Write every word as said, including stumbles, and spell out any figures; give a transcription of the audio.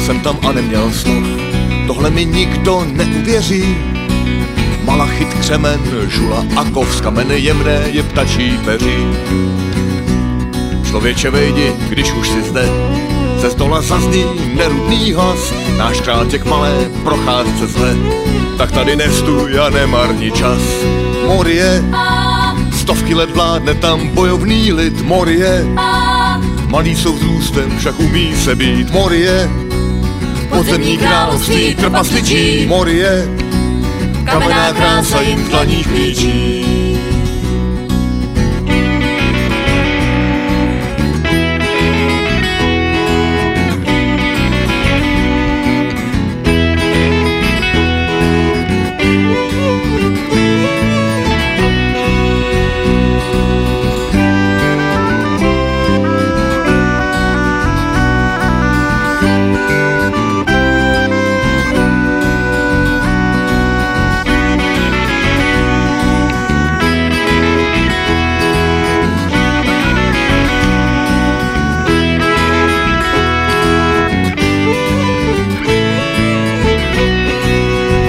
jsem tam a neměl snov. Tohle mi nikdo neuvěří. Malachit, křemen, žula a kov z kamene jemné je ptačí peří. Člověče vejdi, když už si zde, ze zdola zazní nerudný hlas. Náš král tě k malé procházce zve, tak tady nestůj a nemarni čas. Morie, stovky let vládne tam bojovný lid. Morie, malí jsou vzrůstem, však umí se být. Morie, podzemní království trpasličí. Morie, kamenná krása jim v dlaních klíčí.